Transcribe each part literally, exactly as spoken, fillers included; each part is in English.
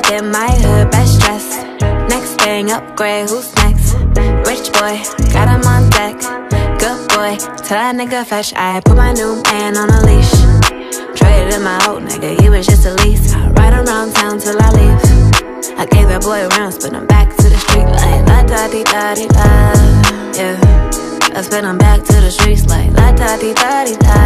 up in my hood, best dressed. Next thing, upgrade, who's next? Rich boy, got him on deck. Good boy, tell that nigga fetch. I put my new man on a leash. Traded in my old nigga, he was just a lease. I ride around town till I leave. I gave that boy rounds, but I'm back to the street like la da di da di da. Yeah, I spin him back to the streets like la da di da di da.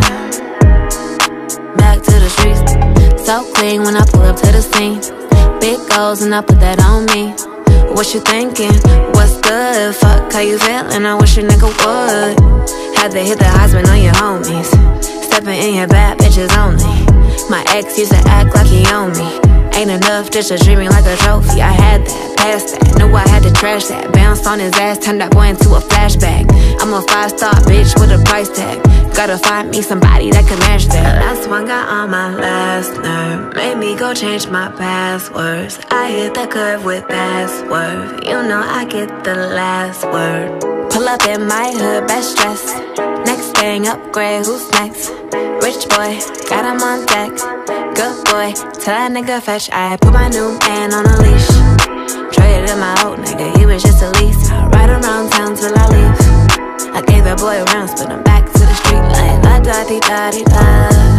Back to the streets, so clean when I pull up to the scene. Big goals and I put that on me. What you thinking? What's good? Fuck, how you feeling? I wish a nigga would. Had to hit the husband on your homies. Stepping in your bad bitches only. My ex used to act like he owned me. Ain't enough just to treat me like a trophy. I had that, passed that, knew I had to trash that. Bounced on his ass, turned that boy into a flashback. I'm a five-star bitch with a price tag. Gotta find me somebody that can match that. Last one got on my last nerve, made me go change my passwords. I hit the curve with password. You know I get the last word. Pull up in my hood, best dressed. Next thing, upgrade, who's next? Rich boy, got him on deck. Good boy, tell that nigga fetch. I put my new man on a leash. Traded in my old nigga, he was just a lease. I ride around town till I leave. I gave that boy rounds, but I'm back to the street like la da di da di da.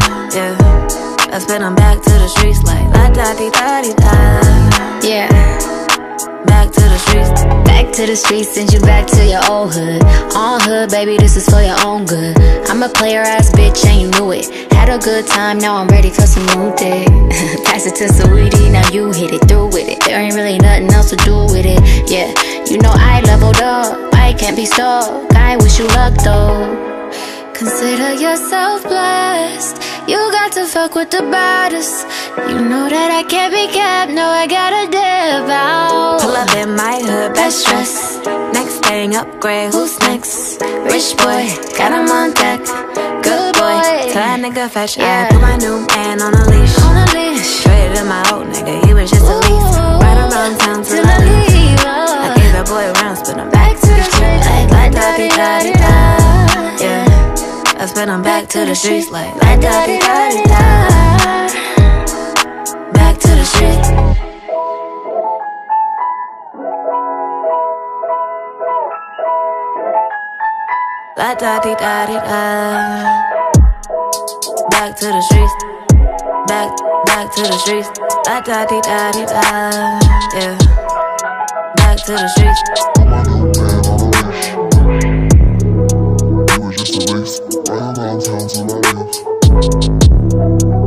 Yeah, I spin him back to the streets like la da di da di da. Yeah, back to the streets. back to the streets, send you back to your old hood. On hood, baby, this is for your own good. I'm a player ass bitch and you knew it. Had a good time, now I'm ready for some new dick. Pass it to Saweetie, now you hit it through with it. There ain't really nothing else to do with it. Yeah, you know I leveled up, I can't be stuck. I wish you luck though. Consider yourself blessed. You got to fuck with the baddest. You know that I can't be kept. No, I gotta dip out. Pull up in my hood, best dressed. Next thing, upgrade, who's next? Rich boy, got him on deck. Good boy, tell that nigga fetch. Yeah. I put my new man on a leash. On a leash. Traded in my old nigga, he was just a lease. Ride around town till I leave. I gave that boy rounds, but I'm back to the street like la da di da di da. Yeah, I spin him back to the streets like la da di da di da. Back to the streets. La da di da di da. Back to the streets. Back, back to the streets. La da di da di da. Yeah. Back to the streets. He was just a lease, right around town till I leave.